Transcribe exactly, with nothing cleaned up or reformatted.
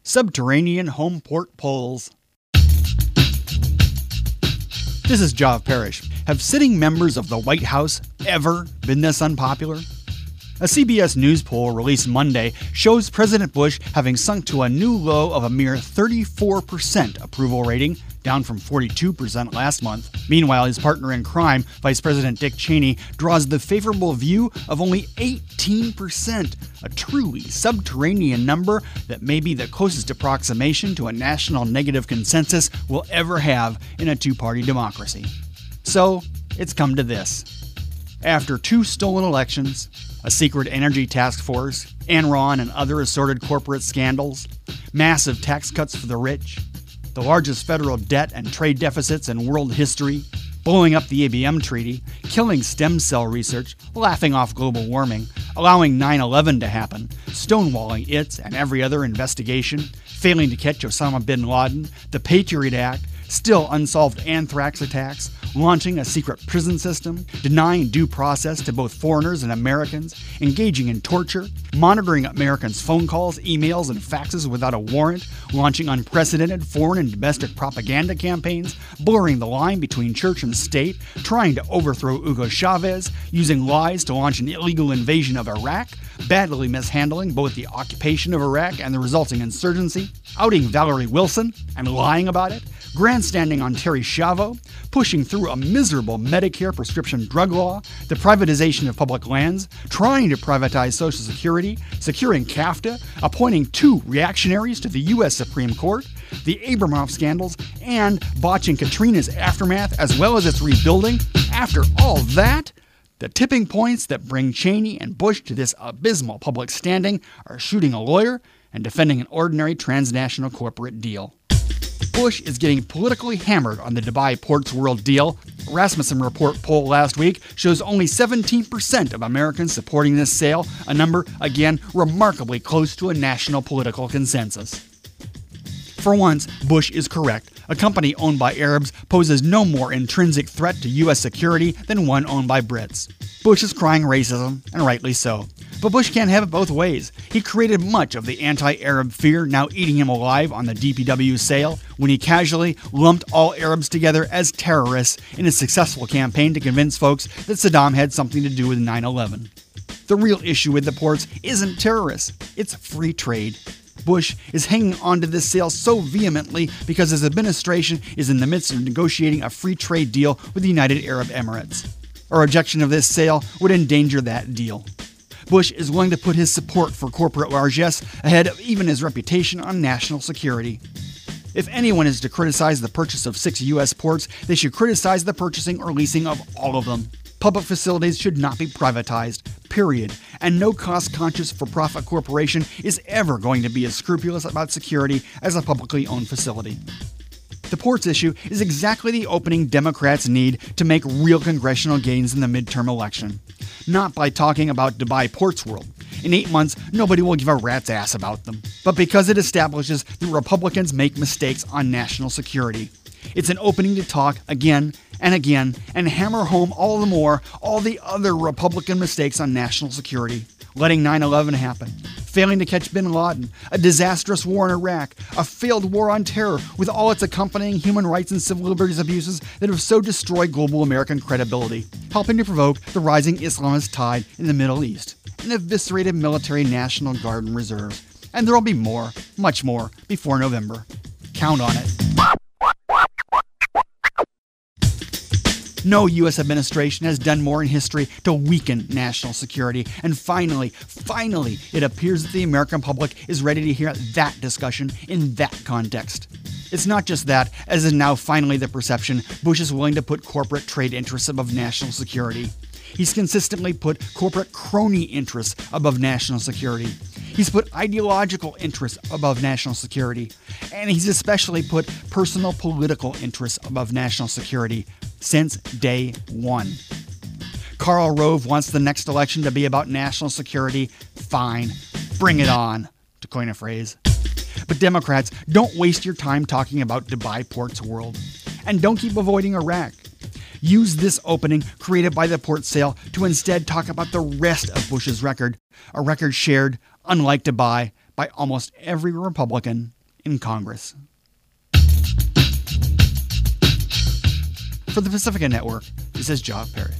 subterranean home port polls. This is Jav Parrish. Have sitting members of the White House ever been this unpopular? A C B S News poll released Monday shows President Bush having sunk to a new low of a mere thirty-four percent approval rating, down from forty-two percent last month. Meanwhile, his partner in crime, Vice President Dick Cheney, draws the favorable view of only eighteen percent, a truly subterranean number that may be the closest approximation to a national negative consensus we'll ever have in a two-party democracy. So, it's come to this. After two stolen elections, a secret energy task force, Enron and other assorted corporate scandals, massive tax cuts for the rich, the largest federal debt and trade deficits in world history, blowing up the A B M treaty, killing stem cell research, laughing off global warming, allowing nine eleven to happen, stonewalling it and every other investigation, failing to catch Osama bin Laden, the Patriot Act, still unsolved anthrax attacks, launching a secret prison system, denying due process to both foreigners and Americans, engaging in torture, monitoring Americans' phone calls, emails, and faxes without a warrant, launching unprecedented foreign and domestic propaganda campaigns, blurring the line between church and state, trying to overthrow Hugo Chavez, using lies to launch an illegal invasion of Iraq, badly mishandling both the occupation of Iraq and the resulting insurgency, outing Valerie Wilson and lying about it, grandstanding on Terry Schiavo, pushing through a miserable Medicare prescription drug law, the privatization of public lands, trying to privatize Social Security, securing CAFTA, appointing two reactionaries to the U S Supreme Court, the Abramoff scandals, and botching Katrina's aftermath as well as its rebuilding. After all that, the tipping points that bring Cheney and Bush to this abysmal public standing are shooting a lawyer and defending an ordinary transnational corporate deal. Bush is getting politically hammered on the Dubai Ports World deal. A Rasmussen Report poll last week shows only seventeen percent of Americans supporting this sale, a number, again, remarkably close to a national political consensus. For once, Bush is correct. A company owned by Arabs poses no more intrinsic threat to U S security than one owned by Brits. Bush is crying racism, and rightly so. But Bush can't have it both ways. He created much of the anti-Arab fear now eating him alive on the D P W sale when he casually lumped all Arabs together as terrorists in a successful campaign to convince folks that Saddam had something to do with nine eleven. The real issue with the ports isn't terrorists, it's free trade. Bush is hanging on to this sale so vehemently because his administration is in the midst of negotiating a free trade deal with the United Arab Emirates. A rejection of this sale would endanger that deal. Bush is willing to put his support for corporate largesse ahead of even his reputation on national security. If anyone is to criticize the purchase of six U S ports, they should criticize the purchasing or leasing of all of them. Public facilities should not be privatized, period. And no cost-conscious for-profit corporation is ever going to be as scrupulous about security as a publicly owned facility. The ports issue is exactly the opening Democrats need to make real congressional gains in the midterm election. Not by talking about Dubai Ports World. In eight months, nobody will give a rat's ass about them. But because it establishes that Republicans make mistakes on national security. It's an opening to talk again and again and hammer home all the more all the other Republican mistakes on national security. Letting nine eleven happen, failing to catch bin Laden, a disastrous war in Iraq, a failed war on terror with all its accompanying human rights and civil liberties abuses that have so destroyed global American credibility, helping to provoke the rising Islamist tide in the Middle East, and eviscerated military National Guard and reserves. And there'll be more, much more, before November. Count on it. No U S administration has done more in history to weaken national security. And finally, finally, it appears that the American public is ready to hear that discussion in that context. It's not just that, as is now finally the perception, Bush is willing to put corporate trade interests above national security. He's consistently put corporate crony interests above national security. He's put ideological interests above national security. And he's especially put personal political interests above national security since day one. Karl Rove wants the next election to be about national security. Fine. Bring it on, to coin a phrase. But Democrats, don't waste your time talking about Dubai Ports World. And don't keep avoiding Iraq. Use this opening created by the port sale to instead talk about the rest of Bush's record, a record shared, unlike Dubai, by almost every Republican in Congress. For the Pacifica Network, this is Job Parrish.